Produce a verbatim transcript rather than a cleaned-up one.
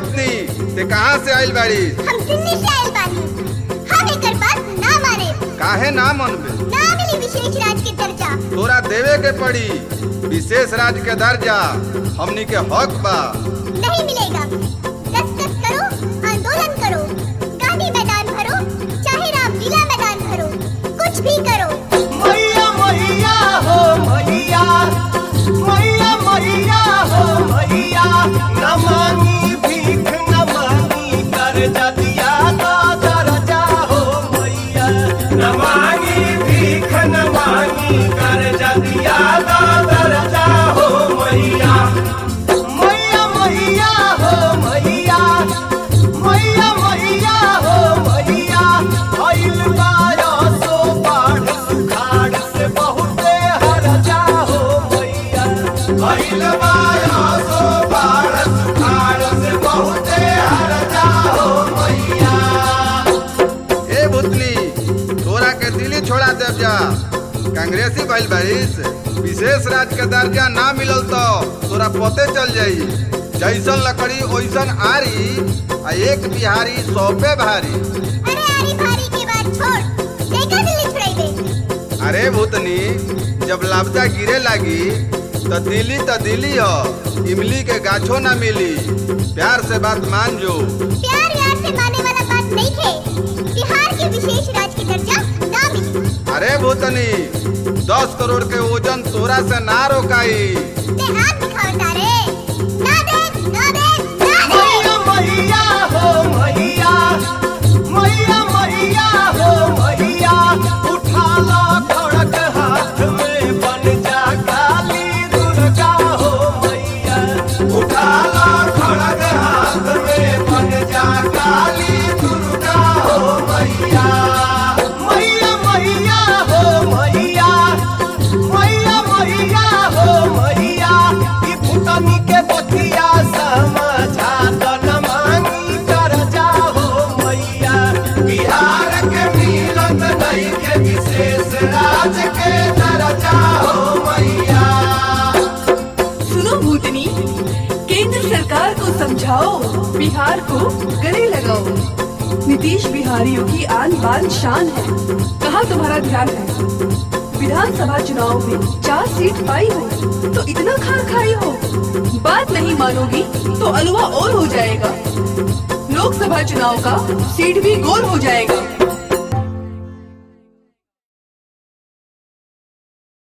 भूतनी ते कहाँ से आइल बाड़ी? हम दिल्ली से आइल बानी। हम एकर बात ना माने। काहे ना मनबे? ना मिली विशेष राज के दर्जा। तोरा देवे के पड़ी विशेष राज के दर्जा, हमनी के हक बा। नहीं मिलेगा। दस दस करो, आंदोलन करो, गांधी मैदान भरो, चाहे रामलीला मैदान भरो, कुछ भी करो। मैया मैया हो मैया, मैया मैया हो मैया, न मांगी भीख न मांगी कर्जा दिया तो दर्जा हो मैया, न मांगी भीख न मांगी कर्जा दिया तो दर्जा हो मैया। मैया मैया हो मैया, मैया मैया हो मैया, आइल बाया सो बाढ़ सुखाड़ से बहुते हर्जा हो मैया, आइल बाया सो बाढ़ सुखाड़ से बहुते हर्जा हो मैया। ए भूतनी, तोरा के दिल्ली छोड़ा देव जा। कांग्रेसी भइल बारिश, विशेष राज के दर्जा ना मिलल तो तोरा पते चल जाई। जैसन लकड़ी ओइसन आरी, आ एक बिहारी सौ पे भारी। अरे आरी भारी की बात छोड़, देखा दिल्ली छुड़ाई दे। अरे भूतनी, जब लापता गिरे लागी तो दिल्ली तो दिल्ली हो, इमली के गाछो ना मिली। प्यार से बात मान जो। प्यार व्यार से माने वाला बात नहीं थे। बिहार के विशेष राज की दर्जा ना मिली। अरे भूतनी, दस करोड़ के वजन तोरा से ना रोकाई। ते हाथ दिखाओ तारे। ना दे, ना दे, ना दे। मैया मैया हो मैया, मैया मैया हो मैया, उठा लो खड़क हाथ में बन जा काली दुर्गा हो मैया, उठा लो खड़क हाथ में बन जा काली दुर्गा हो मैया। मैया मैया हो मैया, मैया मैया हो मैया, ई भूतनी के बतिया समझा तो न मांगी कर्जा हो मैया, बिहार के मिलत नहीं के विशेष राज के दर्जा हो मैया। सुनो भूतनी, केंद्र सरकार को समझाओ, बिहार को गले लगाओ। नीतीश बिहारियों की आन बान शान है, कहाँ तुम्हारा ध्यान है? विधानसभा चुनाव में चार सीट पाई हो तो इतना खार खाई हो। बात नहीं मानोगी तो अलवा और हो जाएगा। लोकसभा चुनाव का सीट भी गोल हो जाएगा।